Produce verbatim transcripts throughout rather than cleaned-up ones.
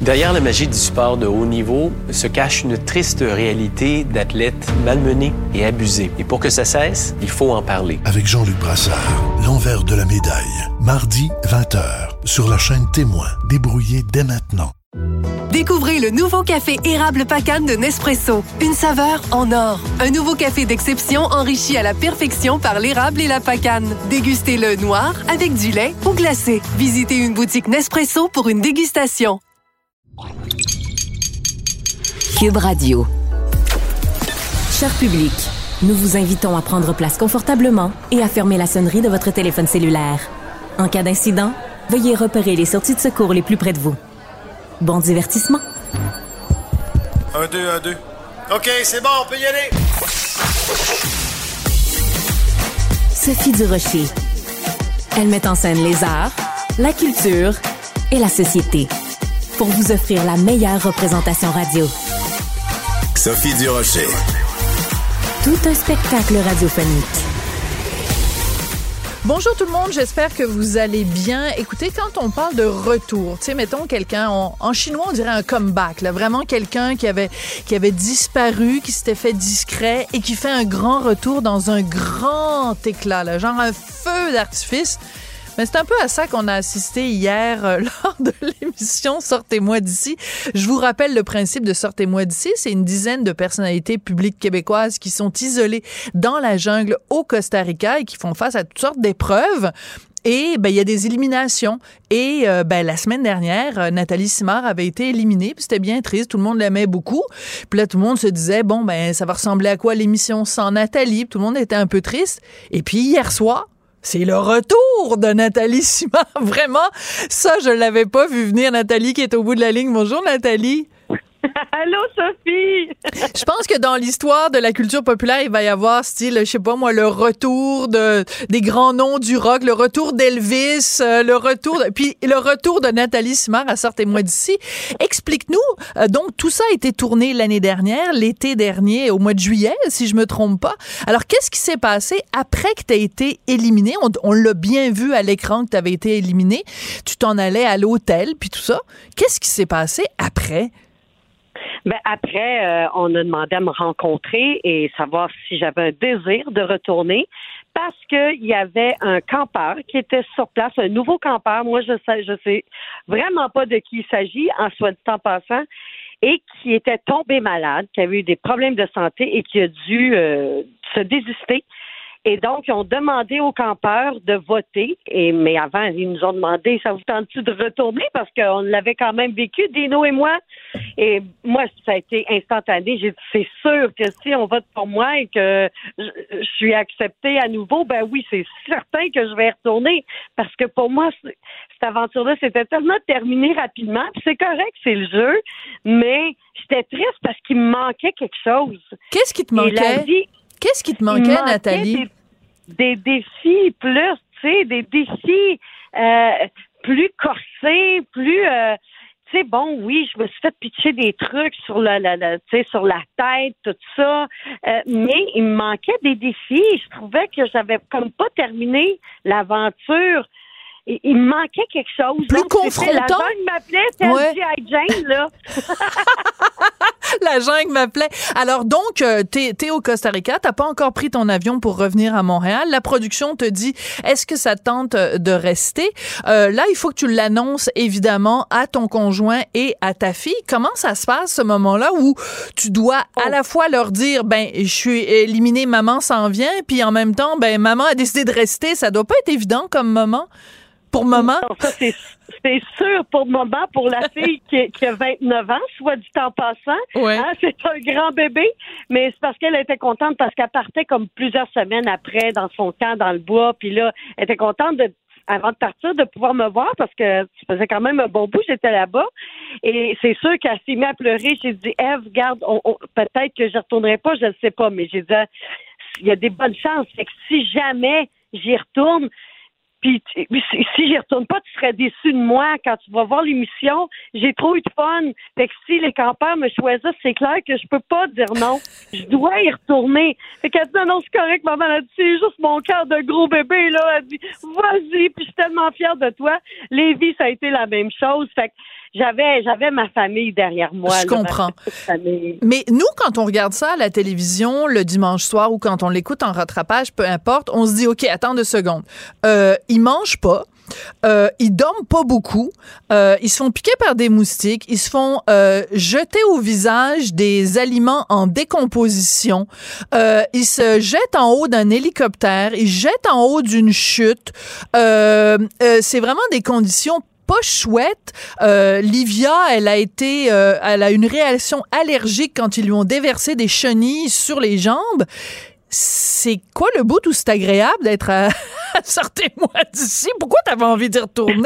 Derrière la magie du sport de haut niveau se cache une triste réalité d'athlètes malmenés et abusés. Et pour que ça cesse, il faut en parler. Avec Jean-Luc Brassard, l'envers de la médaille. Mardi, vingt heures, sur la chaîne Témoin. Débrouillez dès maintenant. Découvrez le nouveau café érable Pacane de Nespresso. Une saveur en or. Un nouveau café d'exception enrichi à la perfection par l'érable et la pacane. Dégustez-le noir, avec du lait ou glacé. Visitez une boutique Nespresso pour une dégustation. Cube Radio. Cher public, nous vous invitons à prendre place confortablement et à fermer la sonnerie de votre téléphone cellulaire. En cas d'incident, veuillez repérer les sorties de secours les plus près de vous. Bon divertissement. Un, deux, un, deux. OK, c'est bon, on peut y aller. Sophie Durocher. Elle met en scène les arts, la culture et la société pour vous offrir la meilleure représentation radio. Sophie Durocher. Tout un spectacle radiophonique. Bonjour tout le monde, j'espère que vous allez bien. Écoutez, quand on parle de retour, tu sais, mettons quelqu'un, on, en chinois on dirait un comeback, là, vraiment quelqu'un qui avait qui avait disparu, qui s'était fait discret et qui fait un grand retour dans un grand éclat, là, genre un feu d'artifice. Mais c'est un peu à ça qu'on a assisté hier euh, lors de l'émission Sortez-moi d'ici. Je vous rappelle le principe de Sortez-moi d'ici. C'est une dizaine de personnalités publiques québécoises qui sont isolées dans la jungle au Costa Rica et qui font face à toutes sortes d'épreuves. Et ben il y a des éliminations. Et euh, ben la semaine dernière, euh, Nathalie Simard avait été éliminée. Puis c'était bien triste. Tout le monde l'aimait beaucoup. Puis là, tout le monde se disait, bon, ben ça va ressembler à quoi l'émission sans Nathalie? Puis tout le monde était un peu triste. Et puis hier soir, c'est le retour de Nathalie Simard. Vraiment, ça, je l'avais pas vu venir. Nathalie qui est au bout de la ligne. Bonjour, Nathalie. Allô, Sophie! Je pense que dans l'histoire de la culture populaire, il va y avoir, style, je sais pas moi, le retour de des grands noms du rock, le retour d'Elvis, euh, le retour, de, puis le retour de Nathalie Simard à Sortez-moi d'ici. Explique-nous, euh, donc tout ça a été tourné l'année dernière, l'été dernier, au mois de juillet, si je me trompe pas. Alors, qu'est-ce qui s'est passé après que tu as été éliminée? On, on l'a bien vu à l'écran que tu avais été éliminée. Tu t'en allais à l'hôtel, puis tout ça. Qu'est-ce qui s'est passé après? Ben après, euh, on a demandé à me rencontrer et savoir si j'avais un désir de retourner parce qu'il y avait un campeur qui était sur place, un nouveau campeur. Moi, je sais, je sais vraiment pas de qui il s'agit, en soit dit en passant, et qui était tombé malade, qui avait eu des problèmes de santé et qui a dû euh, se désister. Et donc, ils ont demandé aux campeurs de voter. Et mais avant, ils nous ont demandé, ça vous tente-tu de retourner? Parce qu'on l'avait quand même vécu, Dino et moi. Et moi, ça a été instantané. J'ai dit, c'est sûr que si on vote pour moi et que je, je suis acceptée à nouveau, ben oui, c'est certain que je vais retourner. Parce que pour moi, cette aventure-là, c'était tellement terminé rapidement. Puis c'est correct, c'est le jeu. Mais j'étais triste parce qu'il me manquait quelque chose. Qu'est-ce qui te manquait? Qu'est-ce qui te manquait, manquait Nathalie? Des, des défis plus, tu sais, des défis euh, plus corsés, plus, euh, tu sais, bon, oui, je me suis fait pitcher des trucs sur la, la, la tu sais, sur la tête, tout ça, euh, mais il me manquait des défis. Je trouvais que j'avais comme pas terminé l'aventure. Il, il me manquait quelque chose. Plus donc, confrontant. La jungle m'appelait, c'était ouais. G I. Jane, là. La jungle m'appelait. Alors donc, euh, t'es, t'es au Costa Rica, t'as pas encore pris ton avion pour revenir à Montréal. La production te dit, est-ce que ça te tente de rester? Euh, là, il faut que tu l'annonces, évidemment, à ton conjoint et à ta fille. Comment ça se passe, ce moment-là, où tu dois oh. à la fois leur dire, ben, je suis éliminée, maman s'en vient, puis en même temps, ben, maman a décidé de rester. Ça doit pas être évident comme moment. Pour maman? Non, ça, c'est, c'est sûr pour maman, pour la fille qui, qui a vingt-neuf ans, soit du temps passant. Ouais. Hein, c'est un grand bébé, mais c'est parce qu'elle était contente parce qu'elle partait comme plusieurs semaines après dans son camp dans le bois, puis là, elle était contente de avant de partir, de pouvoir me voir parce que ça faisait quand même un bon bout, j'étais là-bas. Et c'est sûr qu'elle s'est mise à pleurer. J'ai dit, Ève, regarde, on, on, peut-être que je retournerai pas, je ne sais pas, mais j'ai dit, il y a des bonnes chances. Fait que si jamais j'y retourne, puis si j'y retourne pas, tu serais déçu de moi quand tu vas voir l'émission. J'ai trop eu de fun. Fait que si les campeurs me choisissent, c'est clair que je peux pas dire non. Je dois y retourner. Fait qu'elle dit non, c'est correct, maman. Elle dit, c'est juste mon cœur de gros bébé, là. Elle dit, vas-y, puis je suis tellement fière de toi. Lévis, ça a été la même chose. Fait que j'avais, j'avais ma famille derrière moi. Je là, comprends. famille. Mais nous, quand on regarde ça à la télévision le dimanche soir ou quand on l'écoute en rattrapage, peu importe, on se dit, OK, attends deux secondes. Euh, ils mangent pas. Euh, ils dorment pas beaucoup. Euh, ils se font piquer par des moustiques. Ils se font euh, jeter au visage des aliments en décomposition. Euh, ils se jettent en haut d'un hélicoptère. Ils se jettent en haut d'une chute. Euh, euh, c'est vraiment des conditions pas chouette. Euh, Livia, elle a été, euh, elle a une réaction allergique quand ils lui ont déversé des chenilles sur les jambes. C'est quoi le bout où c'est agréable d'être à... Sortez-moi d'ici. Pourquoi t'avais envie d'y retourner?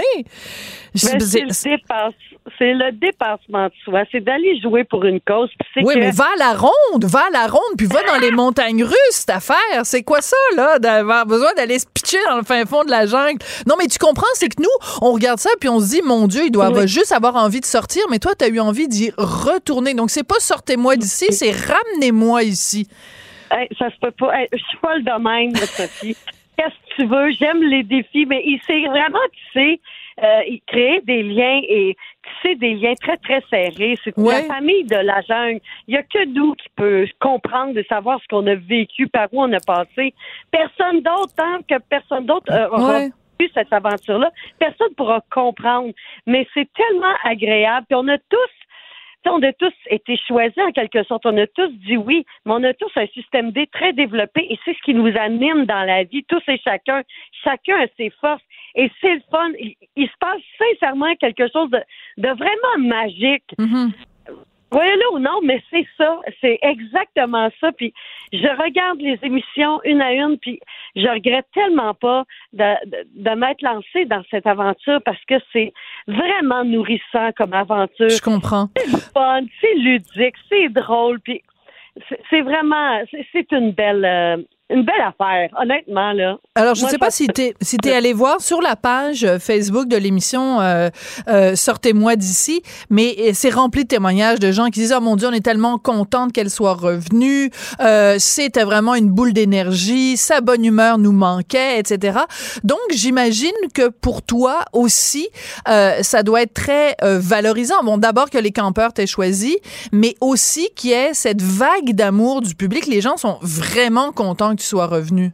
Ben, c'est, le dépasse, c'est le dépassement de soi. C'est d'aller jouer pour une cause. C'est oui, que... mais va à la ronde, va à la ronde, puis va dans les montagnes russes, cette affaire. C'est quoi ça, là, d'avoir besoin d'aller se pitcher dans le fin fond de la jungle? Non, mais tu comprends, c'est que nous, on regarde ça, puis on se dit, mon Dieu, il doit oui. juste avoir envie de sortir, mais toi, t'as eu envie d'y retourner. Donc, c'est pas sortez-moi d'ici, c'est ramenez-moi ici. Hey, ça se peut pas. Hey, je suis pas le domaine, Sophie. Qu'est-ce que tu veux? J'aime les défis, mais il sait vraiment, tu sais, euh, il crée des liens et tu sais, des liens très, très serrés. C'est ouais. la famille de la jungle. Il y a que nous qui peut comprendre, de savoir ce qu'on a vécu, par où on a passé. Personne d'autre, tant que personne d'autre euh, aura ouais. vécu cette aventure-là, personne pourra comprendre. Mais c'est tellement agréable. Puis on a tous on a tous été choisis en quelque sorte. On a tous dit oui, mais on a tous un système D très développé et c'est ce qui nous anime dans la vie, tous et chacun. Chacun a ses forces et c'est le fun. Il, il se passe sincèrement quelque chose de, de vraiment magique. Mm-hmm. Voyez-le ou non, mais c'est ça. C'est exactement ça. Puis je regarde les émissions une à une, puis je regrette tellement pas de, de, de m'être lancée dans cette aventure parce que c'est vraiment nourrissant comme aventure. Je comprends. C'est fun, c'est ludique, c'est drôle, puis c'est, c'est vraiment, c'est, c'est une belle... Euh, Une belle affaire, honnêtement, là. Alors, je ne sais pas si t'es, si t'es allé voir sur la page Facebook de l'émission euh, euh, Sortez-moi d'ici, mais c'est rempli de témoignages de gens qui disent « Oh mon Dieu, on est tellement contente qu'elle soit revenue. Euh, c'était vraiment une boule d'énergie. Sa bonne humeur nous manquait, et cetera » Donc, j'imagine que pour toi aussi, euh, ça doit être très euh, valorisant. Bon, d'abord que les campeurs t'aient choisi, mais aussi qu'il y ait cette vague d'amour du public. Les gens sont vraiment contents que tu sois revenu.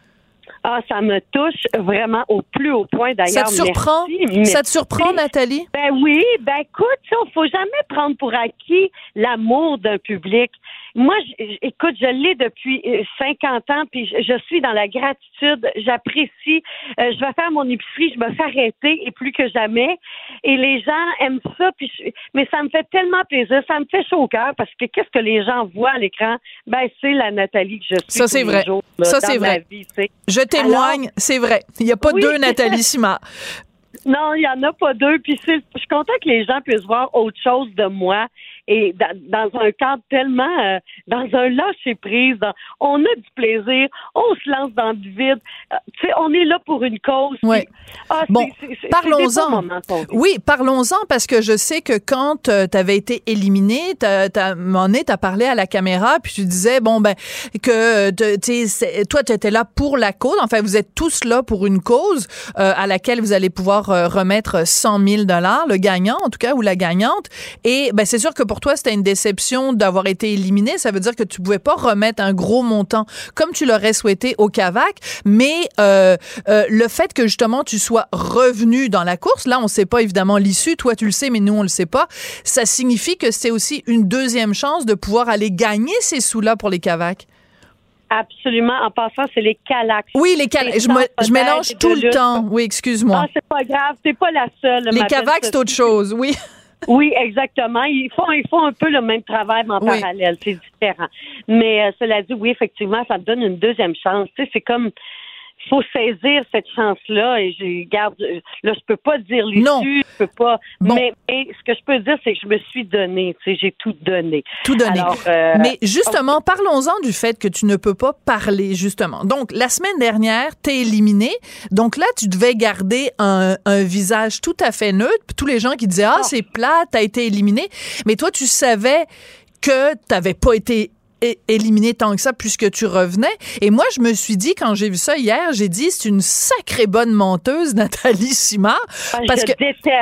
Ah, ça me touche vraiment au plus haut point, d'ailleurs. Ça te surprend? Merci, merci. Ça te surprend, Nathalie? Ben oui, ben écoute, il ne faut jamais prendre pour acquis l'amour d'un public. Moi, j- écoute, je l'ai depuis cinquante ans, puis je, je suis dans la gratitude, j'apprécie. Euh, je vais faire mon épicerie, je me fais arrêter, et plus que jamais. Et les gens aiment ça, puis je, mais ça me fait tellement plaisir, ça me fait chaud au cœur, parce que qu'est-ce que les gens voient à l'écran? Ben, c'est la Nathalie que je suis. Ça, c'est vrai. Jours, là, ça, dans c'est vrai. Vie, c'est... Je témoigne, Alors, c'est vrai. Il n'y a pas oui. deux Nathalie Simard. Non, il n'y en a pas deux. Puis c'est, je suis contente que les gens puissent voir autre chose de moi. Et dans, dans un cadre tellement, euh, dans un lâcher-prise, dans, on a du plaisir, on se lance dans du vide. Euh, tu sais, on est là pour une cause. Oui. Puis, ah, bon, c'est, c'est, c'est, parlons-en. C'est oui, parlons-en parce que je sais que quand euh, tu avais été éliminé, t'as, t'as, Monet, t'as parlé à la caméra, puis tu disais, bon, ben, que tu sais, toi, tu étais là pour la cause. Enfin, vous êtes tous là pour une cause euh, à laquelle vous allez pouvoir euh, remettre cent mille dollars, le gagnant, en tout cas, ou la gagnante. Et ben, c'est sûr que pour Pour toi, c'était une déception d'avoir été éliminé. Ça veut dire que tu pouvais pas remettre un gros montant comme tu l'aurais souhaité au CAVAC. Mais euh, euh, le fait que justement tu sois revenu dans la course, là, on sait pas évidemment l'issue. Toi, tu le sais, mais nous, on le sait pas. Ça signifie que c'est aussi une deuxième chance de pouvoir aller gagner ces sous-là pour les CAVAC. Absolument. En passant, c'est les Calax. Oui, les Calax. Je, me, je mélange tout le temps. Oui, excuse-moi. Ah, c'est pas grave. T'es pas la seule. Les CAVAC, c'est autre chose. Oui. Oui, exactement. Ils font, ils font un peu le même travail, mais en oui. parallèle. C'est différent. Mais euh, cela dit, oui, effectivement, ça me donne une deuxième chance. Tu sais, c'est comme... Il faut saisir cette chance-là et je garde. Là, je peux pas dire l'issue, non. je peux pas. Bon. Mais, mais ce que je peux dire, c'est que je me suis donné. Tu sais, j'ai tout donné. Tout donné. Alors, euh, mais justement, oh. parlons-en du fait que tu ne peux pas parler, justement. Donc, la semaine dernière, t'es éliminé. Donc là, tu devais garder un, un visage tout à fait neutre. Tous les gens qui disaient, ah, oh. c'est plate, t'as été éliminé. Mais toi, tu savais que t'avais pas été éliminé tant que ça puisque tu revenais. Et moi, je me suis dit, quand j'ai vu ça hier, j'ai dit, c'est une sacrée bonne menteuse, Nathalie Simard. Ah, parce je que déteste.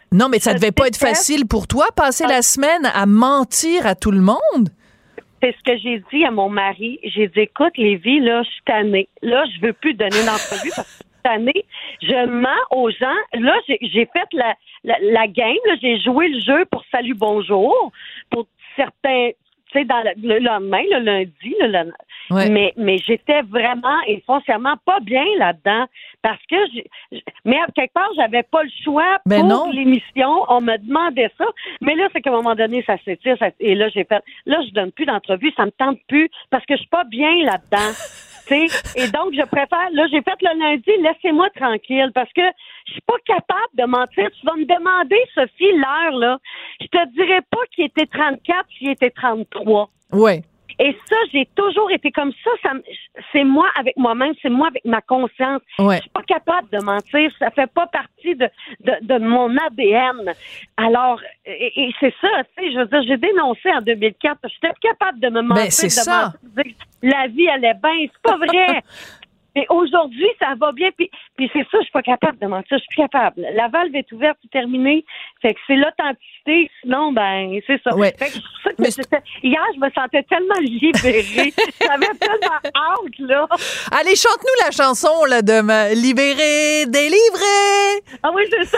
Non, mais ça Je devait pas être déteste. facile pour toi, passer la semaine à mentir à tout le monde. C'est ce que j'ai dit à mon mari. J'ai dit, écoute, Lévi, là, je suis tannée. Là, je veux plus donner d'entrevue parce que je suis tannée. Je mens aux gens. Là, j'ai, j'ai fait la, la, la game. Là, j'ai joué le jeu pour Salut Bonjour. Pour certains, tu sais, dans le, le lendemain, le lundi, le, le- Ouais. mais, mais j'étais vraiment et foncièrement pas bien là-dedans parce que, j'ai, j'- mais à quelque part, j'avais pas le choix Ben pour non. l'émission. On me demandait ça. Mais là, c'est qu'à un moment donné, ça s'étire. ça- et là, j'ai fait, là, je donne plus d'entrevue. Ça me tente plus parce que je suis pas bien là-dedans. Tu sais, et donc, je préfère, là, j'ai fait le lundi, laissez-moi tranquille parce que je suis pas capable de mentir. Tu vas me demander, Sophie, l'heure, là. Je te dirais pas qu'il était trente-quatre, s'il était trente-trois. Ouais. Et ça, j'ai toujours été comme ça. ça me- c'est moi avec moi-même, c'est moi avec ma conscience. Ouais. Je suis pas capable de mentir. Ça fait pas partie de, de, de mon A D N. Alors, et, et c'est ça, tu sais, je veux dire, j'ai dénoncé en deux mille quatre. J'étais plus capable de me mentir. Ben, c'est de ça. mentir, de dire que la vie allait bien. C'est pas vrai. Mais aujourd'hui, ça va bien. Puis, puis c'est ça, je suis pas capable de mentir. Je suis plus capable. La valve est ouverte, c'est terminé. Fait que c'est l'authenticité. Sinon, ben, c'est ça. Ouais. Fait que c'est pour ça que Mais j'étais- hier, je me sentais tellement libérée. J'avais tellement hâte, là. Allez, chante-nous la chanson là, de ma... Libéré, délivré Ah oui, c'est ça.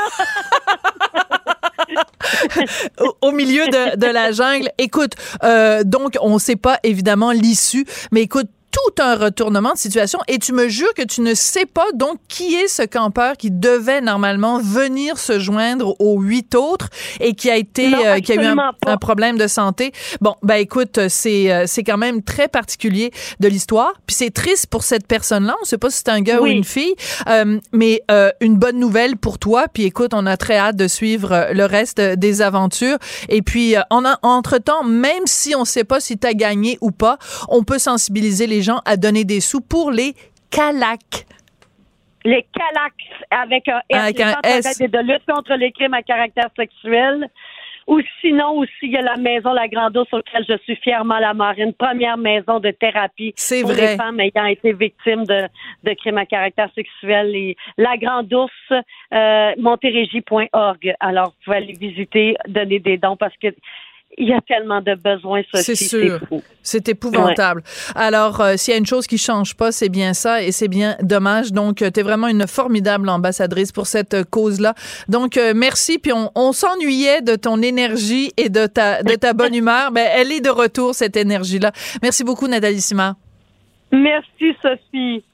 au, au milieu de, de la jungle. Écoute, euh, donc, on ne sait pas évidemment l'issue, mais écoute, tout un retournement de situation et tu me jures que tu ne sais pas donc qui est ce campeur qui devait normalement venir se joindre aux huit autres et qui a été Non, euh, qui a eu un, absolument pas. un problème de santé. Bon, ben écoute, c'est euh, c'est quand même très particulier de l'histoire. Puis c'est triste pour cette personne-là. On sait pas si c'est un gars Oui. ou une fille, euh, mais euh, une bonne nouvelle pour toi. Puis écoute, on a très hâte de suivre euh, le reste des aventures. Et puis euh, en a- entre-temps, même si on sait pas si tu as gagné ou pas, on peut sensibiliser les gens à donner des sous pour les calacs. Les Calax avec un S. Avec les un Centres S. d'aide et de lutte contre les crimes à caractère sexuel. Ou sinon, aussi, il y a la maison La Grande Ourse, sur laquelle je suis fièrement la marraine. Première maison de thérapie C'est pour vrai. les femmes ayant été victimes de, de crimes à caractère sexuel. Et La Grande Ourse, euh, montérégie point org. Alors, vous pouvez aller visiter, donner des dons parce que il y a tellement de besoins, Sophie, C'est sûr. c'est fou. C'est épouvantable. Alors, euh, s'il y a une chose qui change pas, c'est bien ça et c'est bien dommage. Donc, tu es vraiment une formidable ambassadrice pour cette euh, cause-là. Donc, euh, merci. Puis, on, on s'ennuyait de ton énergie et de ta, de ta bonne humeur. Ben, elle est de retour, cette énergie-là. Merci beaucoup, Nathalie Simard. Merci, Sophie.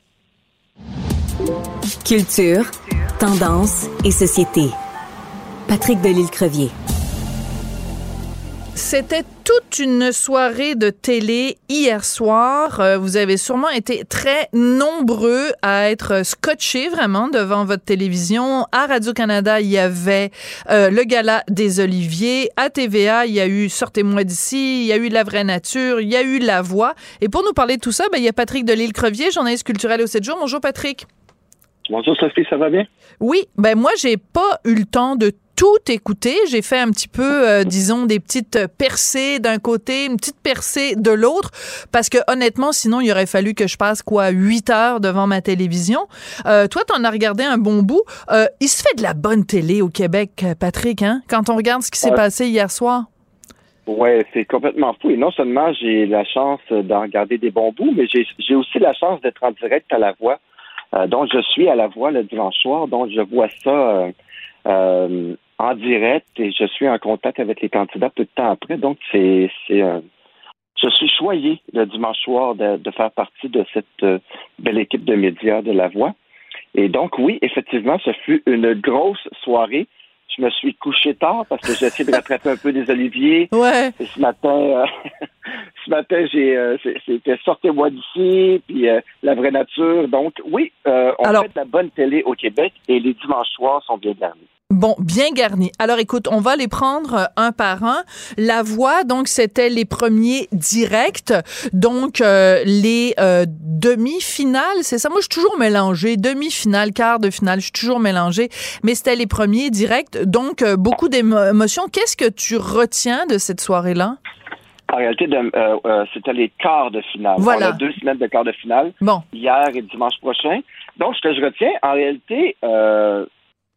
Culture, tendance et société. Patrick Delisle-Crevier. C'était toute une soirée de télé hier soir. Euh, vous avez sûrement été très nombreux à être scotchés vraiment devant votre télévision. À Radio-Canada, il y avait euh, le Gala des Oliviers. À T V A, il y a eu Sortez-moi d'ici. Il y a eu La vraie nature. Il y a eu La voix. Et pour nous parler de tout ça, ben, il y a Patrick Delisle-Crevier, journaliste culturel au sept jours. Bonjour, Patrick. Bonjour Sophie, ça va bien? Oui, ben moi, j'ai pas eu le temps de tout écouter. J'ai fait un petit peu, euh, disons, des petites percées d'un côté, une petite percée de l'autre, parce que honnêtement, sinon, il aurait fallu que je passe, quoi, huit heures devant ma télévision. Euh, toi, t'en as regardé un bon bout. Euh, il se fait de la bonne télé au Québec, Patrick, hein, quand on regarde ce qui s'est Ouais. passé hier soir. Ouais, c'est complètement fou. Et non seulement j'ai la chance d'en regarder des bons bouts, mais j'ai, j'ai aussi la chance d'être en direct à La Voix. Euh, donc, je suis à La Voix le dimanche soir, donc je vois ça euh, euh, en direct et je suis en contact avec les candidats peu de temps après. Donc, c'est, c'est euh, je suis choyé le dimanche soir de, de faire partie de cette euh, belle équipe de médias de La Voix. Et donc, oui, effectivement, ce fut une grosse soirée. Je me suis couché tard parce que j'ai essayé de rattraper un peu des oliviers. Ouais. Et ce matin, euh, ce matin, j'ai euh, c'était Sortez-moi d'ici, puis euh, La vraie nature. Donc, oui, euh, on Alors, fait de la bonne télé au Québec et les dimanches soirs sont bien garnis. Bon, bien garni. Alors, écoute, on va les prendre euh, un par un. La Voix, donc, c'était les premiers directs. Donc, euh, les euh, demi-finales, c'est ça? Moi, je suis toujours mélangée. Demi-finale, quart de finale, je suis toujours mélangée. Mais c'était les premiers directs. Donc, euh, beaucoup d'émotions. Qu'est-ce que tu retiens de cette soirée-là? En réalité, de, euh, euh, c'était les quarts de finale. Voilà. On a deux semaines de quarts de finale, Bon. hier et dimanche prochain. Donc, ce que je retiens, en réalité... Euh,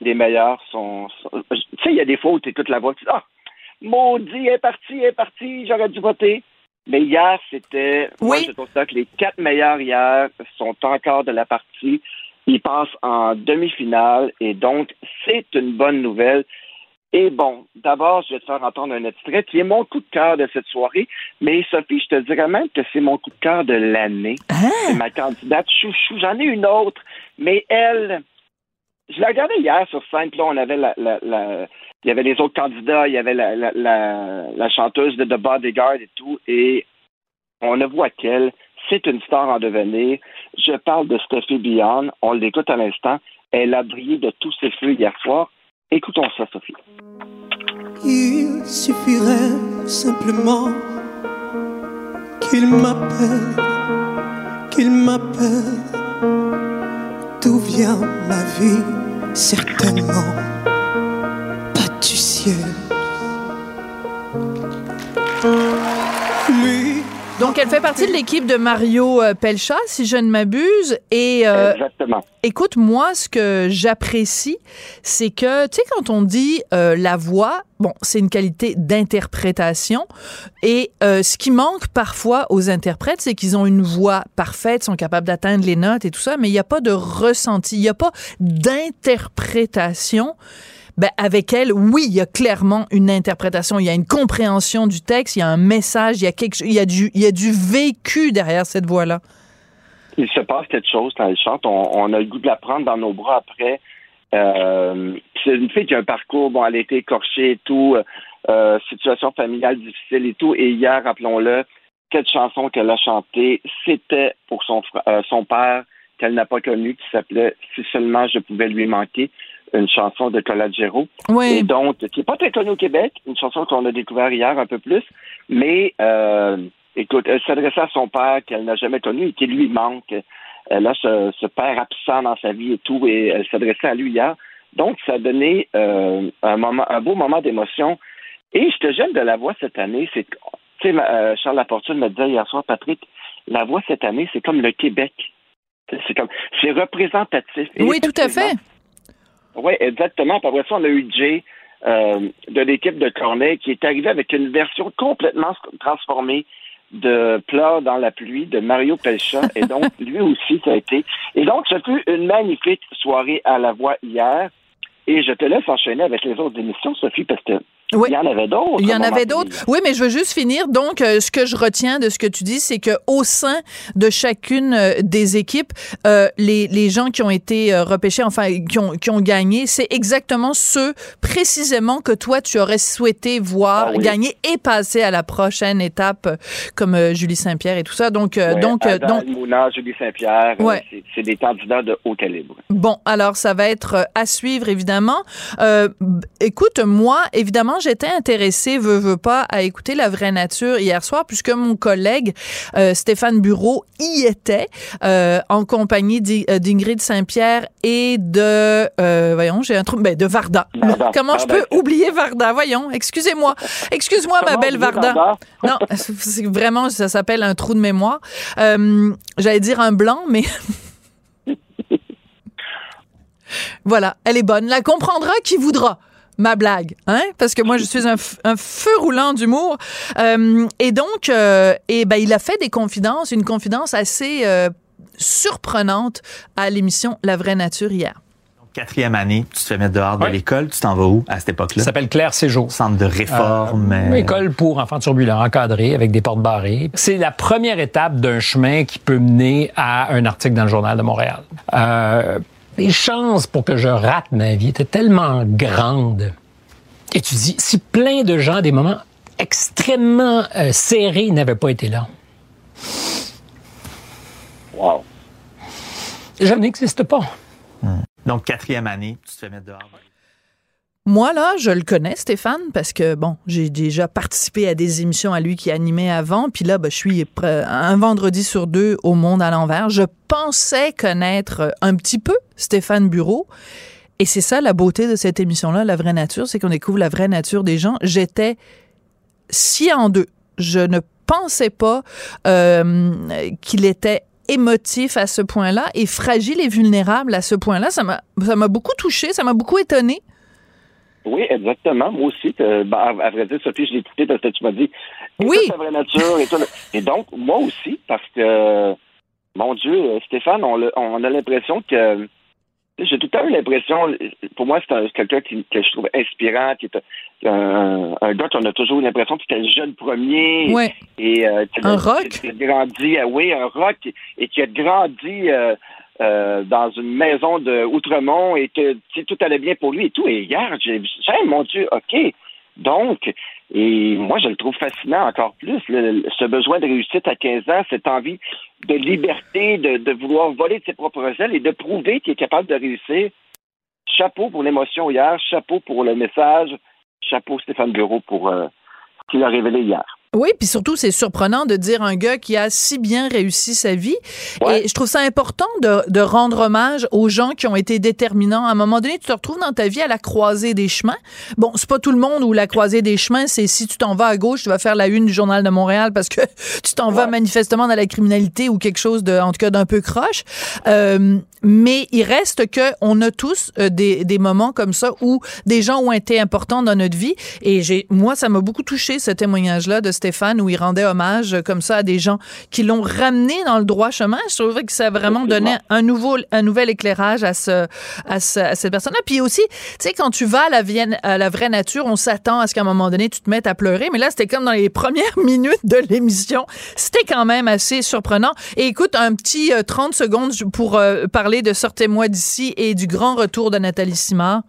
les meilleurs sont... sont tu sais, il y a des fois où tu écoutes la voix, tu dis « Ah, maudit, elle est parti, elle est parti, j'aurais dû voter. » Mais hier, c'était... Oui. Moi, je trouve ça que les quatre meilleurs hier sont encore de la partie. Ils passent en demi-finale et donc, c'est une bonne nouvelle. Et bon, d'abord, je vais te faire entendre un extrait qui est mon coup de cœur de cette soirée. Mais Sophie, je te dirais même que c'est mon coup de cœur de l'année. Ah. C'est ma candidate chouchou. J'en ai une autre, mais elle... Je l'ai regardée hier sur scène, puis là, on avait la, la, la... Il y avait les autres candidats, il y avait la, la, la, la chanteuse de The Bodyguard et tout, et on ne voit qu'elle. C'est une star en devenir. Je parle de Steffi Beyond. On l'écoute à l'instant. Elle a brillé de tous ses feux hier soir. Écoutons ça, Sophie. Il suffirait simplement qu'il m'appelle, qu'il m'appelle. D'où vient ma vie? Certainement pas du ciel. Lui. Donc, elle fait partie de l'équipe de Mario Pelcha, si je ne m'abuse. Et euh, Exactement. Écoute, moi, ce que j'apprécie, c'est que, tu sais, quand on dit euh, la voix, bon, c'est une qualité d'interprétation. Et euh, ce qui manque parfois aux interprètes, c'est qu'ils ont une voix parfaite, sont capables d'atteindre les notes et tout ça, mais il n'y a pas de ressenti, il n'y a pas d'interprétation. Ben, avec elle, oui, il y a clairement une interprétation, il y a une compréhension du texte, il y a un message, il y a quelque chose, il y a du, il y a du vécu derrière cette voix-là. Il se passe quelque chose quand elle chante. On, on a le goût de la prendre dans nos bras après. Euh, c'est une fille qui a un parcours, bon, elle a été écorchée et tout, euh, situation familiale difficile et tout. Et hier, rappelons-le, cette chanson qu'elle a chantée, c'était pour son, euh, son père qu'elle n'a pas connu, qui s'appelait « Si seulement je pouvais lui manquer ». Une chanson de Colagero. Oui. Et donc, qui n'est pas très connue au Québec, une chanson qu'on a découvert hier un peu plus, mais euh, écoute, elle s'adressait à son père qu'elle n'a jamais connu et qui lui manque. Elle a ce, ce père absent dans sa vie et tout, et elle s'adressait à lui hier. Donc, ça a donné euh, un moment, un beau moment d'émotion. Et je te gêne de la voix cette année, c'est, tu sais, euh, Charles Lafortune me disait hier soir, Patrick, la voix cette année, c'est comme le Québec. C'est comme, c'est représentatif. Et oui, tout à fait. Oui, exactement. Puis après ça, on a eu Jay euh, de l'équipe de Corneille qui est arrivé avec une version complètement transformée de Pleurs dans la pluie de Mario Pelcha. Et donc, lui aussi, ça a été. Et donc, ce fut une magnifique soirée à la voix hier. Et je te laisse enchaîner avec les autres émissions, Sophie, parce que oui. Il y en avait d'autres. Il y en avait d'autres. Oui, mais je veux juste finir. Donc, euh, ce que je retiens de ce que tu dis, c'est que au sein de chacune euh, des équipes, euh, les, les gens qui ont été euh, repêchés, enfin, qui ont, qui ont gagné, c'est exactement ceux précisément que toi, tu aurais souhaité voir ah, oui. gagner et passer à la prochaine étape, euh, comme euh, Julie Saint-Pierre et tout ça. Donc, euh, ouais, donc, Adam, donc, Mouna, Julie Saint-Pierre, ouais. euh, c'est, c'est des candidats de haut calibre. Bon, alors, ça va être à suivre, évidemment. Euh, écoute, moi, évidemment, j'étais intéressée, veux, veux pas, à écouter La Vraie Nature hier soir, puisque mon collègue euh, Stéphane Bureau y était, euh, en compagnie d'Ingrid Saint-Pierre et de, euh, voyons, j'ai un trou, ben, de Varda. Varda. Comment Varda. Je peux oublier Varda? Voyons, excusez-moi. Excuse-moi, ma belle Varda. Varda. Non, c'est vraiment, ça s'appelle un trou de mémoire. Euh, j'allais dire un blanc, mais... Voilà, elle est bonne. La comprendra qui voudra. Ma blague, hein, parce que moi je suis un, f- un feu roulant d'humour, euh, et donc, euh, et ben il a fait des confidences, une confidence assez euh, surprenante à l'émission La Vraie Nature hier. Quatrième année, tu te fais mettre dehors de ouais. l'école, tu t'en vas où à cette époque-là? Ça s'appelle Claire Séjour. Centre de réforme. Euh, école pour enfants turbulents, encadrés, avec des portes barrées. C'est la première étape d'un chemin qui peut mener à un article dans le Journal de Montréal. Euh, Les chances pour que je rate ma vie étaient tellement grandes. Et tu dis, si plein de gens, à des moments extrêmement euh, serrés, n'avaient pas été là. Wow. Je n'existe pas. Hum. Donc, quatrième année, tu te fais mettre dehors. Moi, là, je le connais, Stéphane, parce que, bon, j'ai déjà participé à des émissions à lui qui animait avant, puis là, ben, je suis un vendredi sur deux au Monde à l'envers. Je pensais connaître un petit peu Stéphane Bureau, et c'est ça la beauté de cette émission-là, La Vraie Nature, c'est qu'on découvre la vraie nature des gens. J'étais scié en deux. Je ne pensais pas euh, qu'il était émotif à ce point-là et fragile et vulnérable à ce point-là. Ça m'a, ça m'a beaucoup touchée, ça m'a beaucoup étonnée. Oui, exactement. Moi aussi, euh, ben, à, à vrai dire, Sophie, je l'ai écouté parce que tu m'as dit oui. C'est vraie nature et tout. Et donc, moi aussi, parce que, mon Dieu, Stéphane, on, on a l'impression que j'ai tout le temps eu l'impression, pour moi, c'est, un, c'est quelqu'un qui, que je trouve inspirant, qui est un, un gars qu'on a toujours eu l'impression que c'était le jeune premier. Ouais. Et, euh, qui un a, rock. Qui a grandi, euh, oui, un rock, et qui a grandi euh, euh, dans une maison de Outremont et que tout allait bien pour lui et tout. Et hier, j'ai dit, hey, mon Dieu, OK. Donc, et moi, je le trouve fascinant encore plus, le, ce besoin de réussite à quinze ans, cette envie de liberté, de, de vouloir voler de ses propres ailes et de prouver qu'il est capable de réussir. Chapeau pour l'émotion hier, chapeau pour le message, chapeau Stéphane Bureau pour euh, ce qu'il a révélé hier. Oui, puis surtout, c'est surprenant de dire un gars qui a si bien réussi sa vie. Ouais. Et je trouve ça important de, de rendre hommage aux gens qui ont été déterminants. À un moment donné, tu te retrouves dans ta vie à la croisée des chemins. Bon, c'est pas tout le monde où la croisée des chemins, c'est si tu t'en vas à gauche, tu vas faire la une du Journal de Montréal parce que tu t'en ouais. vas manifestement dans la criminalité ou quelque chose de, en tout cas, d'un peu croche. Euh, mais il reste que on a tous euh, des, des moments comme ça où des gens ont été importants dans notre vie. Et j'ai, moi, ça m'a beaucoup touché, ce témoignage-là de Stéphane, où il rendait hommage comme ça à des gens qui l'ont ramené dans le droit chemin. Je trouvais que ça a vraiment donné un nouveau, un nouvel éclairage à ce, à ce, à cette personne-là. Puis aussi, tu sais, quand tu vas à la, vienne, à la vraie nature, on s'attend à ce qu'à un moment donné, tu te mettes à pleurer. Mais là, c'était comme dans les premières minutes de l'émission. C'était quand même assez surprenant. Et écoute, un petit euh, trente secondes pour euh, parler de Sortez-moi d'ici et du grand retour de Nathalie Simard.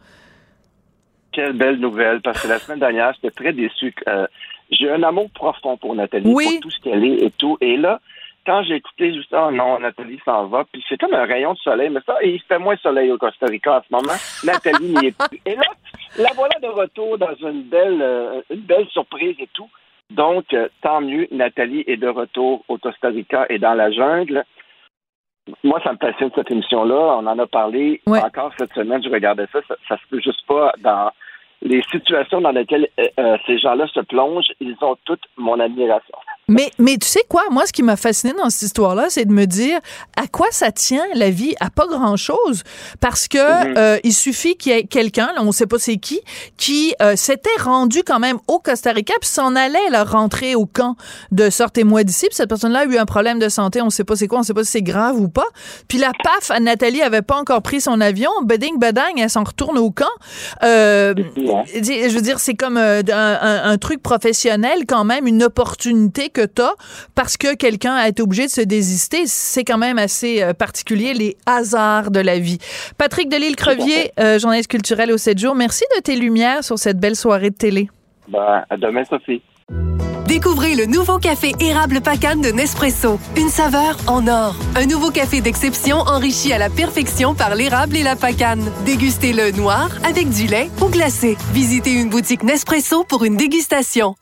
Quelle belle nouvelle, parce que la semaine dernière, j'étais très déçu. Euh, J'ai un amour profond pour Nathalie, oui. pour tout ce qu'elle est et tout. Et là, quand j'ai écouté juste ça, oh non, Nathalie s'en va, puis c'est comme un rayon de soleil, mais ça, il fait moins soleil au Costa Rica en ce moment. Nathalie n'y est plus. Et là, la voilà de retour dans une belle, euh, une belle surprise et tout. Donc, euh, tant mieux, Nathalie est de retour au Costa Rica et dans la jungle. Moi, ça me passionne cette émission-là. On en a parlé ouais. encore cette semaine. Je regardais ça. Ça, ça se peut juste pas dans les situations dans lesquelles euh, ces gens-là se plongent. Ils ont toute mon admiration. Mais, mais tu sais quoi? Moi, ce qui m'a fasciné dans cette histoire-là, c'est de me dire à quoi ça tient la vie? À pas grand-chose. Parce que mm-hmm. euh, il suffit qu'il y ait quelqu'un, là, on sait pas c'est qui, qui euh, s'était rendu quand même au Costa Rica puis s'en allait là, rentrer au camp de Sortez-moi d'ici. Puis cette personne-là a eu un problème de santé, on sait pas c'est quoi, on sait pas si c'est grave ou pas. Puis la paf, Nathalie avait pas encore pris son avion. Beding, bedang, elle s'en retourne au camp. Euh, je veux dire, c'est comme euh, un, un, un truc professionnel quand même, une opportunité que t'as parce que quelqu'un a été obligé de se désister. C'est quand même assez euh, particulier, les hasards de la vie. Patrick Delisle-Crevier, euh, journaliste culturel au sept jours, merci de tes lumières sur cette belle soirée de télé. Ben, à demain, Sophie. Découvrez le nouveau café érable Pacane de Nespresso. Une saveur en or. Un nouveau café d'exception enrichi à la perfection par l'érable et la pacane. Dégustez-le noir, avec du lait ou glacé. Visitez une boutique Nespresso pour une dégustation.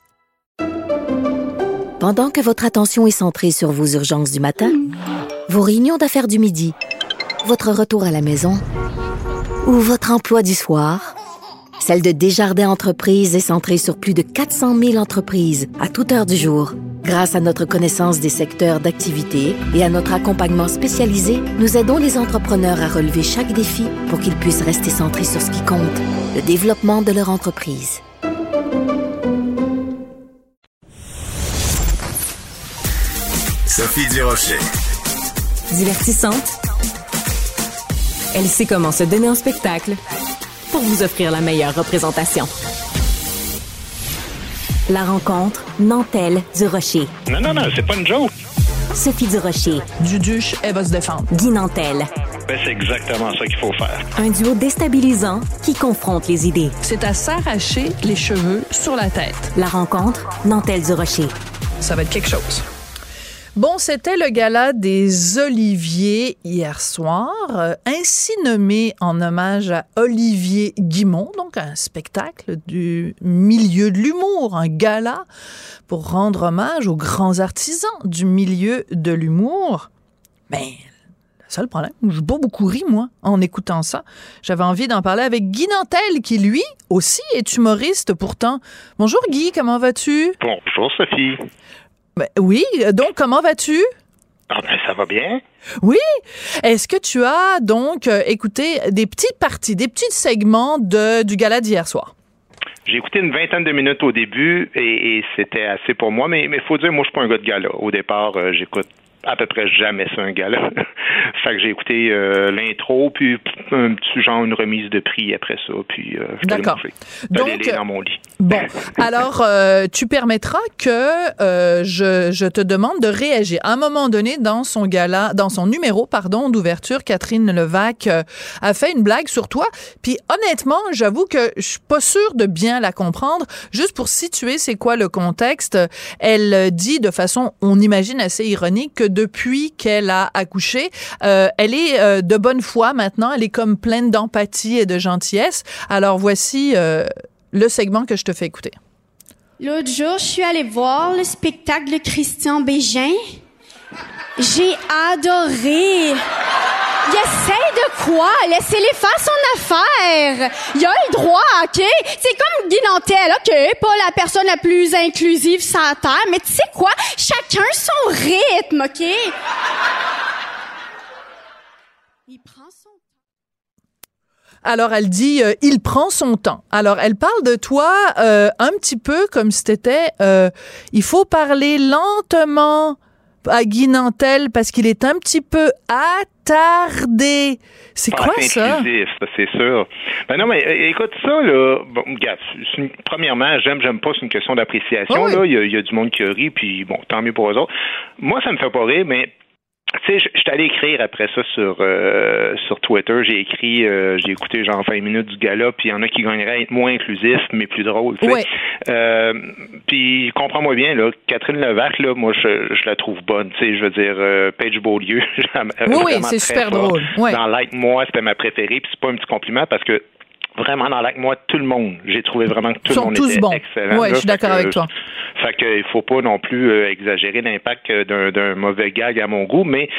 Pendant que votre attention est centrée sur vos urgences du matin, vos réunions d'affaires du midi, votre retour à la maison ou votre emploi du soir, celle de Desjardins Entreprises est centrée sur plus de quatre cent mille entreprises à toute heure du jour. Grâce à notre connaissance des secteurs d'activité et à notre accompagnement spécialisé, nous aidons les entrepreneurs à relever chaque défi pour qu'ils puissent rester centrés sur ce qui compte, le développement de leur entreprise. Sophie Durocher. Divertissante. Elle sait comment se donner en spectacle pour vous offrir la meilleure représentation. La rencontre Nantel-Durocher. Non, non, non, c'est pas une joke. Sophie Durocher. Duduche, elle va se défendre. Guy Nantel. Ben, c'est exactement ça qu'il faut faire. Un duo déstabilisant qui confronte les idées. C'est à s'arracher les cheveux sur la tête. La rencontre Nantel-Durocher. Ça va être quelque chose. Bon, c'était le gala des Oliviers hier soir, euh, ainsi nommé en hommage à Olivier Guimond, donc un spectacle du milieu de l'humour, un gala pour rendre hommage aux grands artisans du milieu de l'humour. Ben, le seul problème, j'ai pas beaucoup ri, moi, en écoutant ça. J'avais envie d'en parler avec Guy Nantel, qui, lui, aussi est humoriste, pourtant. Bonjour, Guy, comment vas-tu? Bonjour, Sophie. Ben, oui, donc comment vas-tu? Ah ben, ça va bien. Oui. Est-ce que tu as donc euh, écouté des petites parties, des petits segments de, du gala d'hier soir? J'ai écouté une vingtaine de minutes au début et, et c'était assez pour moi, mais il faut dire, moi, je suis pas un gars de gala. Au départ, euh, j'écoute à peu près jamais ça, un gala. Fait que j'ai écouté euh, l'intro, puis un petit genre une remise de prix après ça, puis euh, je D'accord. Donc, aller dans mon lit. Bon, alors euh, tu permettras que euh, je, je te demande de réagir. À un moment donné, dans son gala, dans son numéro, pardon, d'ouverture, Catherine Levac euh, a fait une blague sur toi. Puis honnêtement, j'avoue que je suis pas sûre de bien la comprendre. Juste pour situer, c'est quoi le contexte? Elle dit de façon, on imagine assez ironique, que depuis qu'elle a accouché, euh, elle est euh, de bonne foi maintenant. Elle est comme pleine d'empathie et de gentillesse. Alors voici euh, le segment que je te fais écouter. L'autre jour, je suis allée voir le spectacle de Christian Bégin. J'ai adoré. Il essaie de quoi? Laissez-les faire son affaire. Il a le droit, OK? C'est comme Guy Nantel, OK? Pas la personne la plus inclusive sur la terre, mais tu sais quoi? Chacun son rythme, OK? Il prend son Alors, elle dit, euh, il prend son temps. Alors, elle parle de toi euh, un petit peu comme si t'étais, euh, il faut parler lentement à Guy Nantel parce qu'il est un petit peu attardé. C'est ah, quoi c'est ça? Inclusif, ça, c'est sûr. Ben non, mais écoute ça, là. Bon, regarde, c'est une, premièrement, j'aime, j'aime pas, c'est une question d'appréciation. Oh oui. Là, il y, a, il y a du monde qui rit, puis bon, tant mieux pour eux autres. Moi, ça me fait pas rire, mais tu sais, je suis allé écrire après ça sur euh, sur Twitter. J'ai écrit, euh, j'ai écouté genre vingt minutes du gala, puis il y en a qui gagneraient à être moins inclusifs, mais plus drôles. Oui. Euh, puis comprends-moi bien, là, Catherine Levac, là, moi, je, je la trouve bonne. Tu sais, je veux dire, euh, Paige Beaulieu. Oui, oui, c'est super fort. drôle. Ouais. Dans Like Moi, c'était ma préférée, puis c'est pas un petit compliment parce que vraiment, dans Like Moi, tout le monde, j'ai trouvé vraiment que tout le monde tous était bons. excellent. Oui, je suis d'accord que, avec toi. Fait que il faut pas non plus euh, exagérer l'impact d'un, d'un mauvais gag à mon goût, mais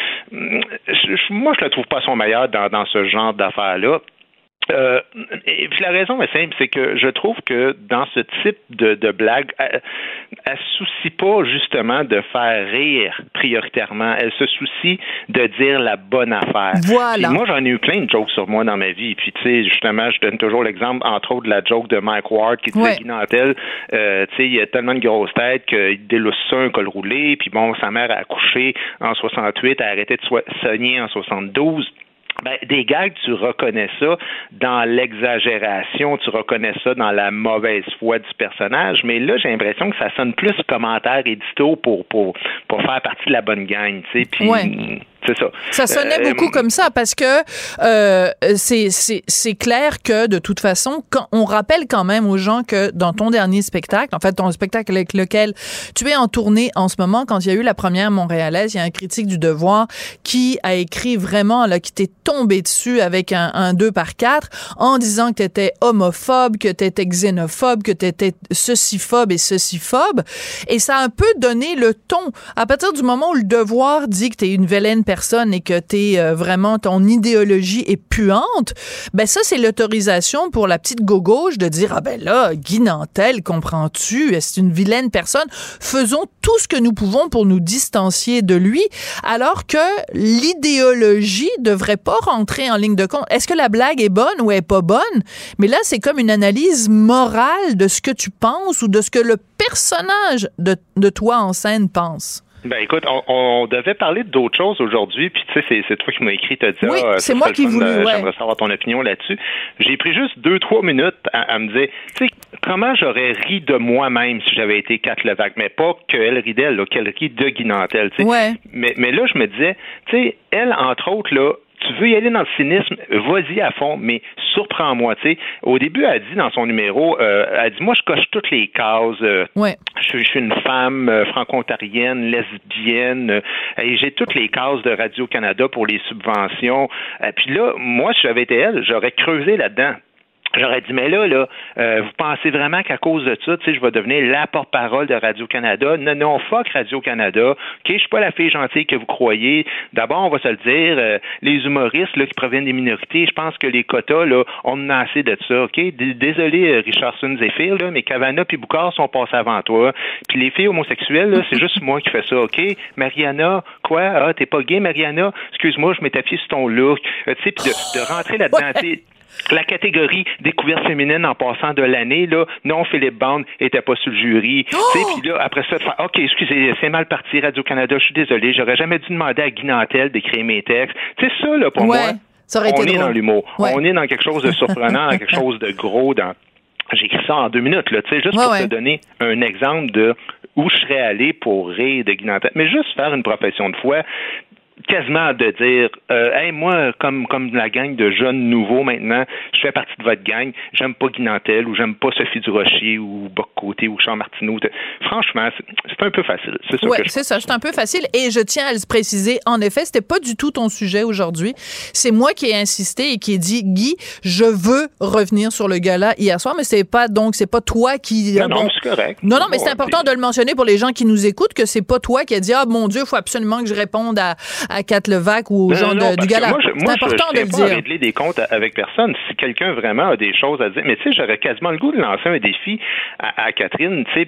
je, moi, je la trouve pas son meilleur dans, dans ce genre d'affaires-là. Euh, et puis la raison est simple, c'est que je trouve que dans ce type de, de blague, elle, elle se soucie pas justement de faire rire prioritairement. Elle se soucie de dire la bonne affaire. Voilà. Puis moi, j'en ai eu plein de jokes sur moi dans ma vie. Puis tu sais, justement, je donne toujours l'exemple, entre autres, de la joke de Mike Ward qui disait ouais. Guy Nantel, euh, tu sais, il a tellement de grosses têtes qu'il délousse ça un col roulé. Puis bon, sa mère a accouché en soixante-huit, a arrêté de so- soigner en soixante-douze. Ben, des gags, tu reconnais ça dans l'exagération, tu reconnais ça dans la mauvaise foi du personnage, mais là, j'ai l'impression que ça sonne plus commentaire édito pour, pour, pour faire partie de la bonne gang, tu sais, puis... Ouais. C'est ça. Ça sonnait euh, beaucoup comme ça parce que euh, c'est, c'est, c'est clair que de toute façon, quand on rappelle quand même aux gens que dans ton dernier spectacle, en fait ton spectacle avec lequel tu es en tournée en ce moment, quand il y a eu la première montréalaise, il y a un critique du Devoir qui a écrit vraiment, là, qui t'est tombé dessus avec un, un deux par quatre en disant que t'étais homophobe, que t'étais xénophobe, que t'étais ceci-phobe et ceci-phobe. Et ça a un peu donné le ton. À partir du moment où le Devoir dit que t'es une vilaine personne et que t'es euh, vraiment, ton idéologie est puante, ben ça, c'est l'autorisation pour la petite gauche de dire, ah ben là, Guy Nantel, comprends-tu, c'est une vilaine personne, faisons tout ce que nous pouvons pour nous distancier de lui, alors que l'idéologie devrait pas rentrer en ligne de compte. Est-ce que la blague est bonne ou elle est pas bonne? Mais là, c'est comme une analyse morale de ce que tu penses ou de ce que le personnage de, de toi en scène pense. Ben écoute, on, on devait parler d'autres choses aujourd'hui, puis tu sais, c'est, c'est toi qui m'as écrit, t'as dit, oui, ah, c'est moi qui voulais, ouais. J'aimerais savoir ton opinion là-dessus. J'ai pris juste deux, trois minutes à, à me dire, tu sais, comment j'aurais ri de moi-même si j'avais été Cat Levac, mais pas qu'elle rit d'elle, là, qu'elle rit de Guy Nantel, tu sais. Ouais. Mais, mais là, je me disais, tu sais, elle, entre autres, là, tu veux y aller dans le cynisme, vas-y à fond, mais surprends-moi, tu sais. Au début, elle dit dans son numéro, euh, elle dit, moi, je coche toutes les cases. Euh, ouais. je, je suis une femme euh, franco-ontarienne, lesbienne, euh, et j'ai toutes les cases de Radio-Canada pour les subventions. Euh, puis là, moi, si j'avais été elle, j'aurais creusé là-dedans. J'aurais dit, mais là, là, euh, vous pensez vraiment qu'à cause de ça, tu sais, je vais devenir la porte-parole de Radio-Canada? Non, non, fuck Radio-Canada. OK, je suis pas la fille gentille que vous croyez. D'abord, on va se le dire, euh, les humoristes, là, qui proviennent des minorités, je pense que les quotas, là, on en a assez de ça, OK? D- Désolé, Richardson Zephyr, là, mais Cavana puis Boucard sont passés avant toi. Puis les filles homosexuelles, là, c'est juste moi qui fais ça, OK? Mariana, quoi? Ah, t'es pas gay, Mariana? Excuse-moi, je m'étais fié sur ton look. Euh, tu sais, puis de, de rentrer là-dedans, ouais. La catégorie découverte féminine en passant de l'année, là, non, Philippe Bande était pas sur le jury. Oh! Tu sais, puis là, après ça, de faire, OK, excusez, c'est mal parti, Radio-Canada, je suis désolé, j'aurais jamais dû demander à Guy Nantel d'écrire mes textes. Tu sais, ça, là, pour ouais, moi, ça aurait on été est drôle. dans l'humour. Ouais. On est dans quelque chose de surprenant, dans quelque chose de gros, dans... J'ai écrit ça en deux minutes, là, tu sais, juste ouais, pour ouais. te donner un exemple de où je serais allé pour rire de Guy Nantel. Mais juste faire une profession de foi, quasiment de dire euh, hey, moi, comme comme la gang de jeunes nouveaux maintenant, je fais partie de votre gang, j'aime pas Guy Nantel ou j'aime pas Sophie Durocher ou Bock-Côté ou Jean Martineau. Franchement, c'est, c'est un peu facile. C'est ça ouais, que je c'est pense. ça, c'est un peu facile. Et je tiens à le préciser, en effet, c'était pas du tout ton sujet aujourd'hui. C'est moi qui ai insisté et qui ai dit, Guy, je veux revenir sur le gala hier soir, mais c'est pas donc c'est pas toi qui. Non, bon, non, c'est correct. Non, non, mais bon, c'est important c'est... de le mentionner pour les gens qui nous écoutent que c'est pas toi qui a dit, ah mon Dieu, il faut absolument que je réponde à à Kat Levac ou aux non, gens non, de, du gala. Moi, je, c'est moi, important je, je de le pas dire. À régler des comptes avec personne. Si quelqu'un vraiment a des choses à dire, mais tu sais, j'aurais quasiment le goût de lancer un défi à, à Catherine, tu sais,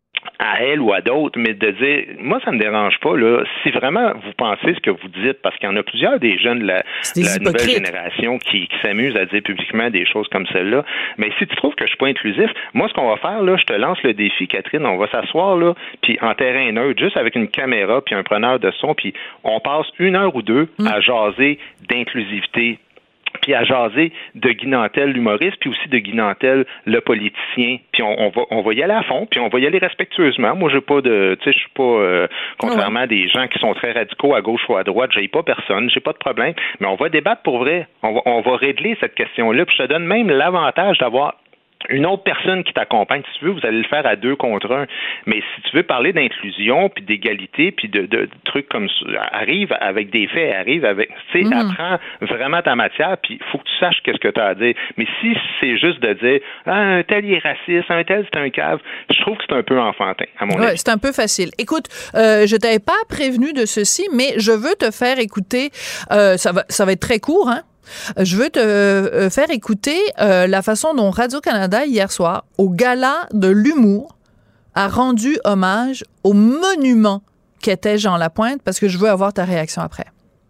à elle ou à d'autres, mais de dire, moi, ça me dérange pas, là, si vraiment vous pensez ce que vous dites, parce qu'il y en a plusieurs des jeunes de la, de la nouvelle génération qui, qui s'amusent à dire publiquement des choses comme celle-là, mais si tu trouves que je suis pas inclusif, moi, ce qu'on va faire, là, je te lance le défi, Catherine, on va s'asseoir, là, puis en terrain neutre, juste avec une caméra, puis un preneur de son, puis on passe une heure ou deux mmh. à jaser d'inclusivité, puis à jaser de Guy Nantel, l'humoriste, puis aussi de Guy Nantel, le politicien. Puis on, on va on va y aller à fond, puis on va y aller respectueusement. Moi, j'ai pas de, tu sais, je suis pas, euh, contrairement ouais. à des gens qui sont très radicaux à gauche ou à droite, j'ai pas personne, j'ai pas de problème. Mais on va débattre pour vrai. On va on va régler cette question-là. Puis je te donne même l'avantage d'avoir une autre personne qui t'accompagne. Si tu veux, vous allez le faire à deux contre un. Mais si tu veux parler d'inclusion, puis d'égalité, puis de, de, de trucs comme ça, arrive avec des faits, arrive avec... Tu sais, mm. apprends vraiment ta matière, puis il faut que tu saches qu'est-ce que tu as à dire. Mais si c'est juste de dire « Ah, un tel il est raciste, un tel c'est un cave », je trouve que c'est un peu enfantin, à mon ouais, avis. C'est un peu facile. Écoute, euh, je t'avais pas prévenu de ceci, mais je veux te faire écouter... Euh, ça va, ça va être très court, hein? Je veux te euh, faire écouter euh, la façon dont Radio-Canada, hier soir, au Gala de l'humour, a rendu hommage au monument qu'était Jean Lapointe, parce que je veux avoir ta réaction après.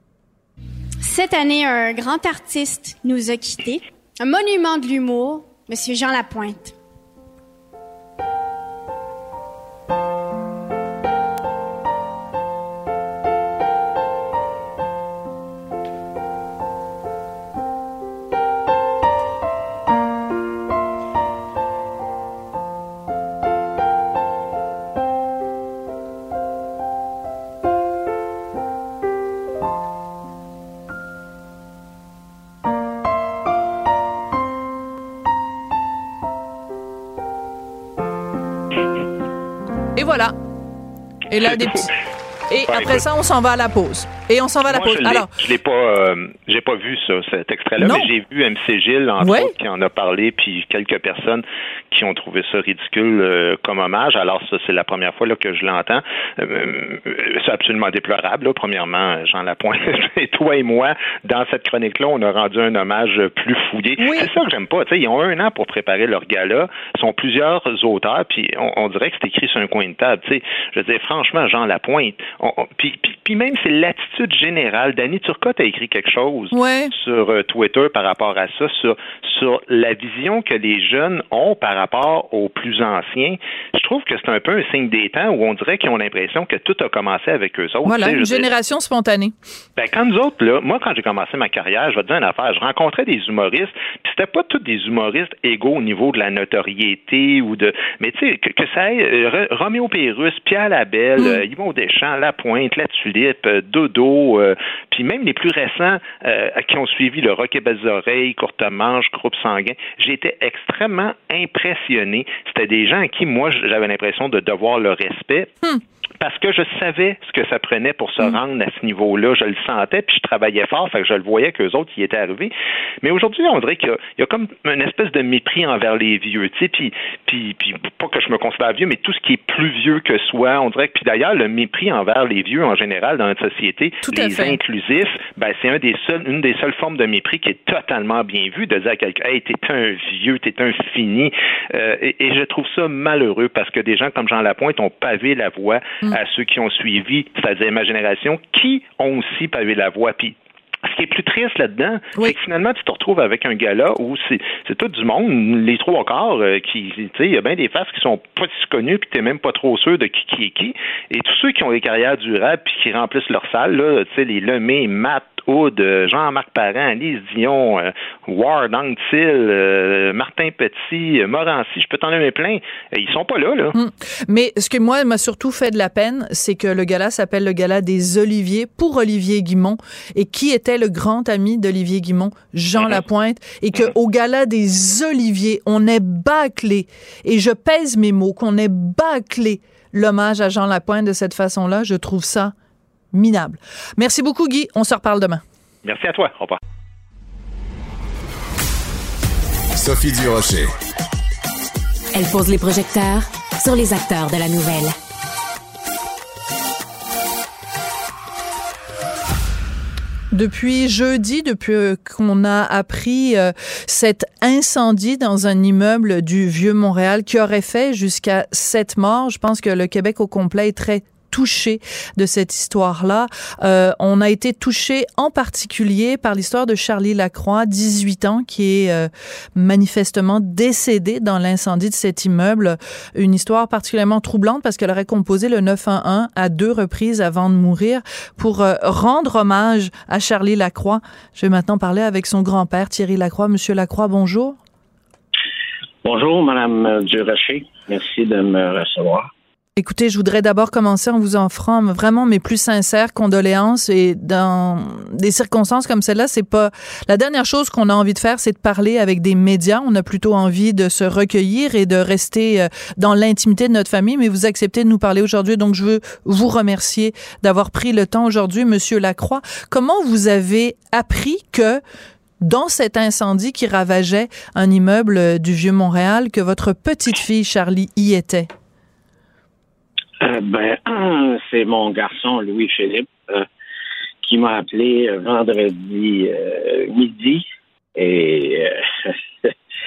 Cette année, un grand artiste nous a quittés, un monument de l'humour, Monsieur Jean Lapointe. Et voilà. Et là, des petits... Et ouais, après écoute. ça, on s'en va à la pause. Et on s'en va à la Moi, pause. Je l'ai, Alors, je l'ai pas, euh, j'ai pas vu ça, cet extrait-là, non. mais j'ai vu M C Gilles, entre ouais. autres, qui en a parlé, puis quelques personnes qui ont trouvé ça ridicule euh, comme hommage. Alors ça, c'est la première fois là, que je l'entends. Euh, c'est absolument déplorable, là. Premièrement, Jean Lapointe, et toi et moi, dans cette chronique-là, on a rendu un hommage plus fouillé. Oui. C'est ça que j'aime pas. T'sais, ils ont un an pour préparer leur gala. Ils sont plusieurs auteurs, puis on, on dirait que c'est écrit sur un coin de table. T'sais. Je veux dire, franchement, Jean Lapointe, on, on, puis, puis, puis même c'est l'attitude générale. Danny Turcotte a écrit quelque chose ouais. sur euh, Twitter par rapport à ça, sur, sur la vision que les jeunes ont par rapport aux plus anciens. Je trouve que c'est un peu un signe des temps où on dirait qu'ils ont l'impression que tout a commencé avec eux autres. Voilà, une génération dire, spontanée. Ben, quand nous autres, là, moi, quand j'ai commencé ma carrière, je vais te dire une affaire, je rencontrais des humoristes, puis c'était pas tous des humoristes égaux au niveau de la notoriété ou de... Mais tu sais, que, que ça aille, euh, Roméo Pérus, Pierre Labelle, mm. euh, Yvon Deschamps, Lapointe, La Tulipe, euh, Dodo, euh, puis même les plus récents euh, qui ont suivi le Rock et Belles Oreilles, Courtemanche, Groupe Sanguin, j'étais extrêmement impressionné. C'était des gens à qui, moi, j'avais l'impression de devoir le respect. Mm. parce que je savais ce que ça prenait pour se rendre à ce niveau-là. Je le sentais, puis je travaillais fort, fait que je le voyais qu'eux autres y étaient arrivés. Mais aujourd'hui, on dirait qu'il y a, il y a comme une espèce de mépris envers les vieux, tu sais, puis, puis, puis pas que je me considère vieux, mais tout ce qui est plus vieux que soi, on dirait que, puis d'ailleurs, le mépris envers les vieux en général dans notre société, les inclusifs, ben c'est un des seuls, une des seules formes de mépris qui est totalement bien vue, de dire à quelqu'un, hey, t'es un vieux, t'es un fini, euh, et, et je trouve ça malheureux parce que des gens comme Jean Lapointe ont pavé la voie mm. à ceux qui ont suivi, c'est-à-dire ma génération, qui ont aussi pavé la voie. Puis ce qui est plus triste là-dedans, oui. c'est que finalement, tu te retrouves avec un gars-là où c'est, c'est tout du monde, les trois quarts, euh, qui, tu sais, il y a bien des faces qui sont pas si connues, puis t'es même pas trop sûr de qui qui est qui. Et tous ceux qui ont des carrières durables, puis qui remplissent leur salle, là, tu sais, les Lemay, Matt, Hood, Jean-Marc Parent, Lise Dion, euh, Ward, Anctil, euh, Martin Petit, euh, Morancy, je peux t'en nommer plein. Euh, ils sont pas là, là. Hum. Mais ce que moi m'a surtout fait de la peine, c'est que le gala s'appelle le gala des Oliviers pour Olivier Guimont. Et qui était le grand ami d'Olivier Guimont? Jean mm-hmm. Lapointe. Et que mm-hmm. au gala des Oliviers, on ait bâclé, et je pèse mes mots, qu'on ait bâclé l'hommage à Jean Lapointe de cette façon-là, je trouve ça minable. Merci beaucoup, Guy. On se reparle demain. Merci à toi. Au revoir. Sophie Durocher. Elle pose les projecteurs sur les acteurs de la nouvelle. Depuis jeudi, depuis qu'on a appris euh, cet incendie dans un immeuble du Vieux-Montréal qui aurait fait jusqu'à sept morts, je pense que le Québec au complet est très touché de cette histoire-là. Euh, on a été touché en particulier par l'histoire de Charlie Lacroix, dix-huit ans, qui est euh, manifestement décédée dans l'incendie de cet immeuble. Une histoire particulièrement troublante parce qu'elle aurait composé le neuf un un à deux reprises avant de mourir pour euh, rendre hommage à Charlie Lacroix. Je vais maintenant parler avec son grand-père, Thierry Lacroix. Monsieur Lacroix, bonjour. Bonjour, Madame Durocher. Merci de me recevoir. Écoutez, je voudrais d'abord commencer en vous offrant vraiment mes plus sincères condoléances, et dans des circonstances comme celle-là, c'est pas la dernière chose qu'on a envie de faire, c'est de parler avec des médias. On a plutôt envie de se recueillir et de rester dans l'intimité de notre famille, mais vous acceptez de nous parler aujourd'hui, donc je veux vous remercier d'avoir pris le temps aujourd'hui, Monsieur Lacroix. Comment vous avez appris que dans cet incendie qui ravageait un immeuble du Vieux-Montréal, que votre petite fille Charlie y était? Euh, ben, c'est mon garçon Louis-Philippe euh, qui m'a appelé vendredi euh, midi, et euh,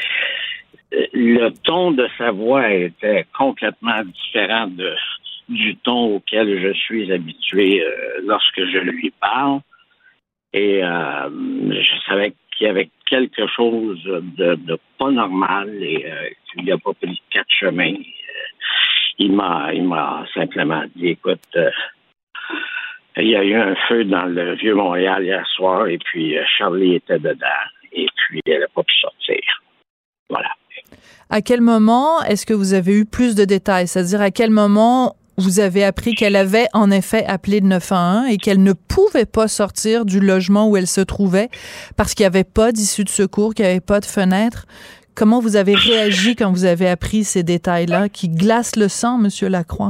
le ton de sa voix était complètement différent de, du ton auquel je suis habitué euh, lorsque je lui parle, et euh, je savais qu'il y avait quelque chose de, de pas normal, et euh, qu'il n'a pas pris quatre chemins. Il m'a, il m'a simplement dit, écoute, euh, il y a eu un feu dans le Vieux-Montréal hier soir, et puis euh, Charlie était dedans, et puis elle n'a pas pu sortir. Voilà. À quel moment est-ce que vous avez eu plus de détails? C'est-à-dire, à quel moment vous avez appris qu'elle avait en effet appelé le neuf un un et qu'elle ne pouvait pas sortir du logement où elle se trouvait parce qu'il n'y avait pas d'issue de secours, qu'il n'y avait pas de fenêtre? Comment vous avez réagi quand vous avez appris ces détails-là qui glacent le sang, Monsieur Lacroix?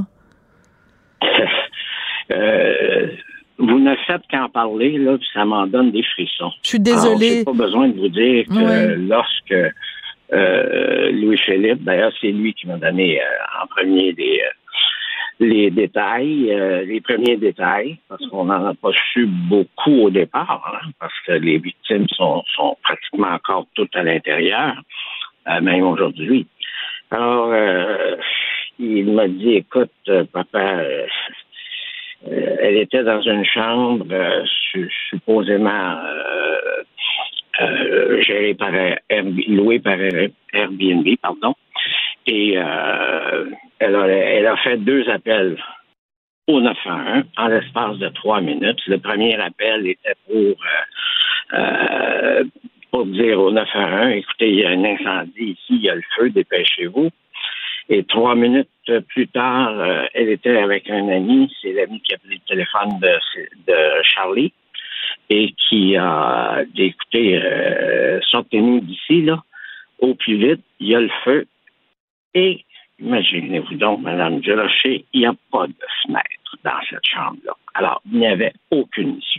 euh, vous ne faites qu'en parler, là, puis ça m'en donne des frissons. Je suis désolée. Alors, j'ai pas besoin de vous dire que ouais. lorsque euh, Louis-Philippe, d'ailleurs, c'est lui qui m'a donné euh, en premier des, euh, les détails, euh, les premiers détails, parce qu'on n'en a pas su beaucoup au départ, hein, parce que les victimes sont, sont pratiquement encore toutes à l'intérieur. Euh, même aujourd'hui. Alors, euh, il m'a dit, écoute, euh, papa, euh, euh, elle était dans une chambre euh, su- supposément euh, euh, gérée par Airbnb, louée par Airbnb, pardon, et euh, elle, a, elle a fait deux appels au neuf un un en l'espace de trois minutes. Le premier appel était pour euh, euh, pour dire au neuf un un, écoutez, il y a un incendie ici, il y a le feu, dépêchez-vous. Et trois minutes plus tard, euh, elle était avec un ami, c'est l'ami qui a pris le téléphone de, de Charlie, et qui a dit, écoutez, euh, sortez-nous d'ici, là, au plus vite, il y a le feu. Et imaginez-vous donc, Mme Durocher, il n'y a pas de fenêtre dans cette chambre-là. Alors, il n'y avait aucune issue.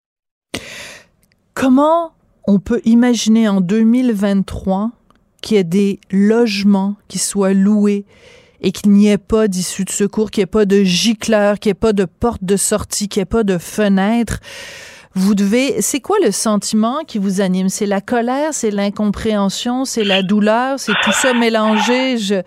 Comment on peut imaginer en deux mille vingt-trois qu'il y ait des logements qui soient loués et qu'il n'y ait pas d'issue de secours, qu'il n'y ait pas de gicleur, qu'il n'y ait pas de porte de sortie, qu'il n'y ait pas de fenêtre? Vous devez... C'est quoi le sentiment qui vous anime? C'est la colère, c'est l'incompréhension, c'est la douleur, c'est tout ça mélangé? Je...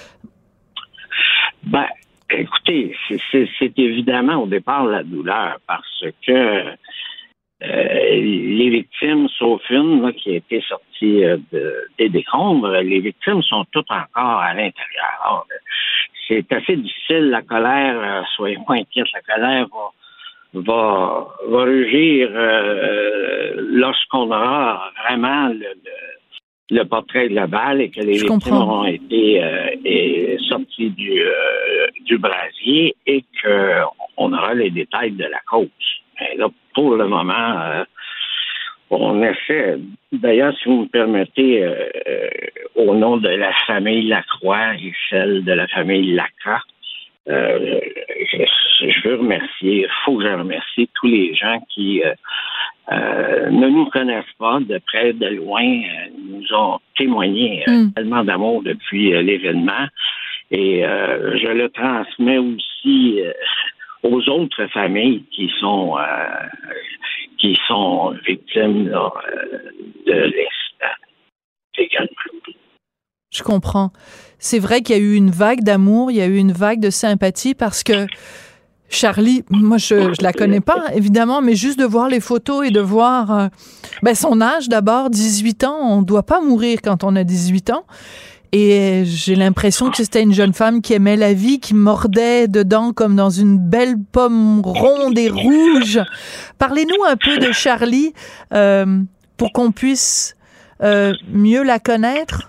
Ben, écoutez, c'est, c'est, c'est évidemment au départ la douleur parce que euh, les victimes, sauf une là, qui a été sortie euh, de, des décombres, les victimes sont toutes encore à l'intérieur. Alors, c'est assez difficile, la colère, euh, soyez pas inquiète, la colère va va, va rugir euh, lorsqu'on aura vraiment le, le, le portrait global et que les Je victimes comprends. auront été euh, et sorties du, euh, du brasier et qu'on aura les détails de la cause. Mais là, pour le moment, euh, on essaie, d'ailleurs, si vous me permettez, euh, euh, au nom de la famille Lacroix et celle de la famille Lacroix, Euh, je, je veux remercier, il faut que je remercie tous les gens qui euh, euh, ne nous connaissent pas de près, de loin, euh, nous ont témoigné euh, mm. tellement d'amour depuis euh, l'événement et euh, je le transmets aussi euh, aux autres familles qui sont euh, qui sont victimes là, de l'incident également. Je comprends. C'est vrai qu'il y a eu une vague d'amour, il y a eu une vague de sympathie parce que Charlie, moi je je la connais pas évidemment, mais juste de voir les photos et de voir euh, ben son âge d'abord, dix-huit ans, on doit pas mourir quand on a dix-huit ans. Et j'ai l'impression que c'était une jeune femme qui aimait la vie, qui mordait dedans comme dans une belle pomme ronde et rouge. Parlez-nous un peu de Charlie euh, pour qu'on puisse euh, mieux la connaître.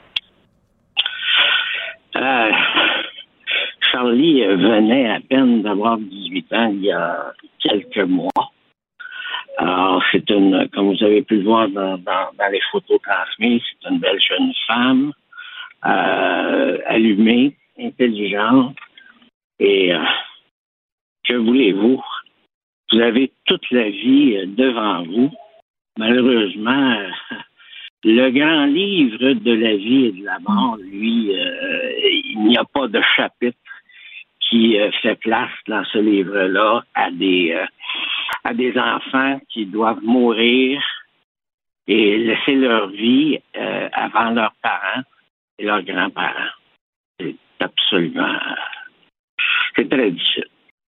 Euh, Charlie venait à peine d'avoir dix-huit ans il y a quelques mois. Alors, c'est une, comme vous avez pu le voir dans, dans, dans les photos transmises, c'est une belle jeune femme, euh, allumée, intelligente. Et euh, que voulez-vous? Vous avez toute la vie devant vous. Malheureusement, le grand livre de la vie et de la mort, lui, euh, il n'y a pas de chapitre qui euh, fait place dans ce livre-là à des euh, à des enfants qui doivent mourir et laisser leur vie euh, avant leurs parents et leurs grands-parents. C'est absolument... C'est très difficile.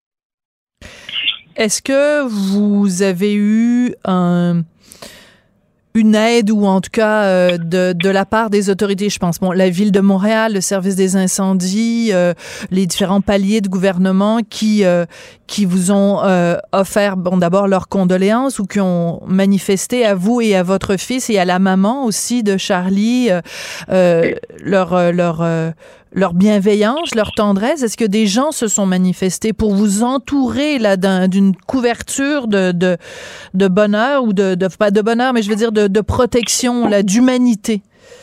Est-ce que vous avez eu un... une aide ou en tout cas euh, de de la part des autorités, je pense, bon, la Ville de Montréal, le service des incendies, euh, les différents paliers de gouvernement qui euh, qui vous ont euh, offert, bon, d'abord leurs condoléances ou qui ont manifesté à vous et à votre fils et à la maman aussi de Charlie euh, euh, leur leur euh, leur bienveillance, leur tendresse. Est-ce que des gens se sont manifestés pour vous entourer là d'un, d'une couverture de, de, de bonheur ou de, de, pas de bonheur, mais je veux dire de, de protection, là, d'humanité?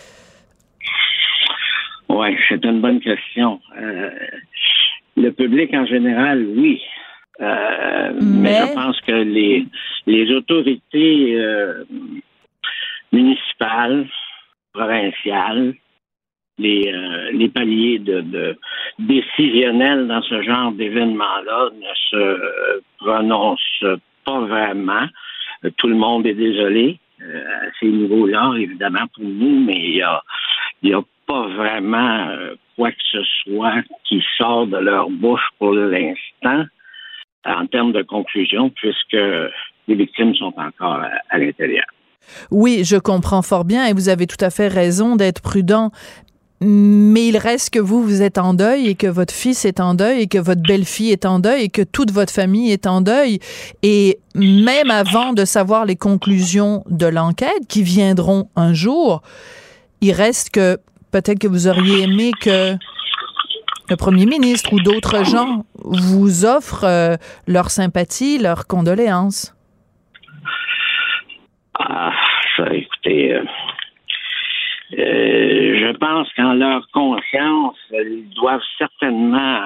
Oui, c'est une bonne question. Euh, le public en général, oui. Euh, mais... mais je pense que les, les autorités euh, municipales, provinciales, Les, euh, les paliers de, de décisionnels dans ce genre d'événement-là ne se euh, prononcent pas vraiment. Euh, tout le monde est désolé euh, à ces niveaux-là, évidemment, pour nous, mais il y a, il y a pas vraiment euh, quoi que ce soit qui sort de leur bouche pour l'instant en termes de conclusion, puisque les victimes sont encore à, à l'intérieur. Oui, je comprends fort bien et vous avez tout à fait raison d'être prudent. Mais il reste que vous, vous êtes en deuil et que votre fils est en deuil et que votre belle-fille est en deuil et que toute votre famille est en deuil. Et même avant de savoir les conclusions de l'enquête qui viendront un jour, il reste que peut-être que vous auriez aimé que le premier ministre ou d'autres gens vous offrent euh, leur sympathie, leurs condoléances. Ah, ça, écoutez... Euh... je pense qu'en leur conscience, ils doivent certainement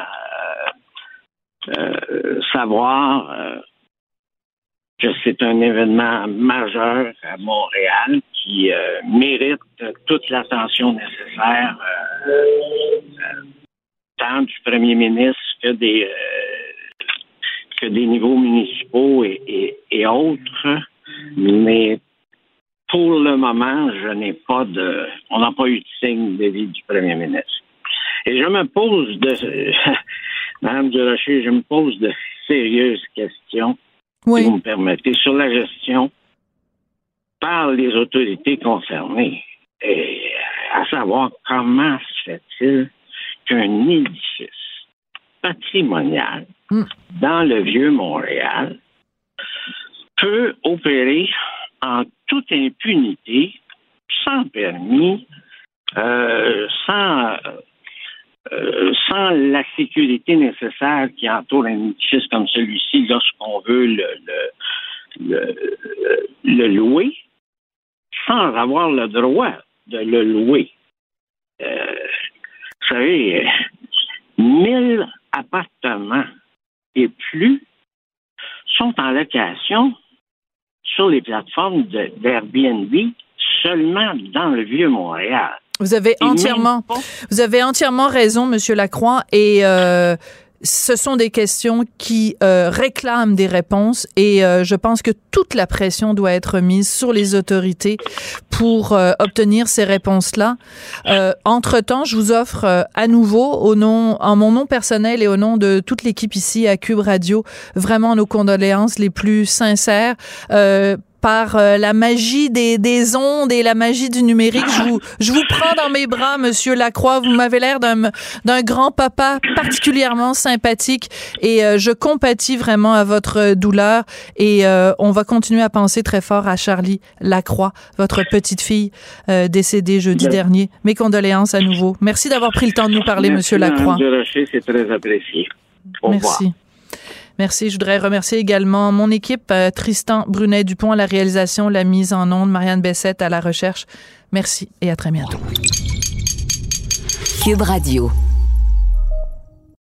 euh, euh, savoir euh, que c'est un événement majeur à Montréal qui euh, mérite toute l'attention nécessaire, euh, euh, tant du premier ministre que des euh, que des niveaux municipaux et, et, et autres. Mais pour le moment, je n'ai pas de, on n'a pas eu de signe de vie du premier ministre. Et je me pose de, Madame Durocher, je me pose de sérieuses questions. Oui. Si vous me permettez, sur la gestion par les autorités concernées, et à savoir comment se fait-il qu'un édifice patrimonial mm. dans le Vieux-Montréal peut opérer en toute impunité, sans permis, euh, sans, euh, sans la sécurité nécessaire qui entoure un édifice comme celui-ci lorsqu'on veut le, le, le, le louer, sans avoir le droit de le louer. Euh, vous savez, mille appartements et plus sont en location sur les plateformes de, d'Airbnb seulement dans le Vieux-Montréal. Vous avez et entièrement, vous avez entièrement raison, Monsieur Lacroix, et euh, ce sont des questions qui euh, réclament des réponses, et euh, je pense que toute la pression doit être mise sur les autorités pour euh, obtenir ces réponses-là. Euh, entre-temps, je vous offre euh, à nouveau, au nom, en mon nom personnel et au nom de toute l'équipe ici à Cube Radio, vraiment nos condoléances les plus sincères. Euh, par euh, la magie des, des ondes et la magie du numérique. Je vous, je vous prends dans mes bras, Monsieur Lacroix. Vous m'avez l'air d'un, d'un grand-papa particulièrement sympathique et euh, je compatis vraiment à votre douleur. Et euh, on va continuer à penser très fort à Charlie Lacroix, votre petite fille euh, décédée jeudi Merci. dernier. Mes condoléances à nouveau. Merci d'avoir pris le temps de nous parler, Merci, Monsieur Lacroix. Merci, c'est très apprécié. Au Merci. Revoir. Merci. Je voudrais remercier également mon équipe, euh, Tristan Brunet-Dupont à la réalisation, la mise en onde, Marianne Bessette à la recherche. Merci et à très bientôt. Cube Radio.